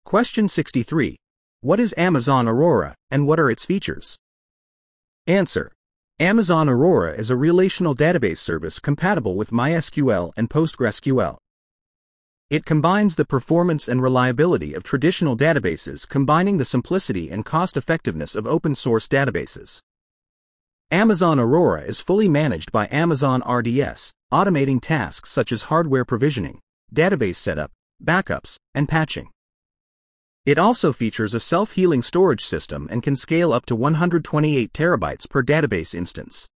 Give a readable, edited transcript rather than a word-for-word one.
Question 63. What is Amazon Aurora, and what are its features? Answer. Amazon Aurora is a relational database service compatible with MySQL and PostgreSQL. It combines the performance and reliability of traditional databases, combining the simplicity and cost-effectiveness of open-source databases. Amazon Aurora is fully managed by Amazon RDS, automating tasks such as hardware provisioning, database setup, backups, and patching. It also features a self-healing storage system and can scale up to 128 terabytes per database instance.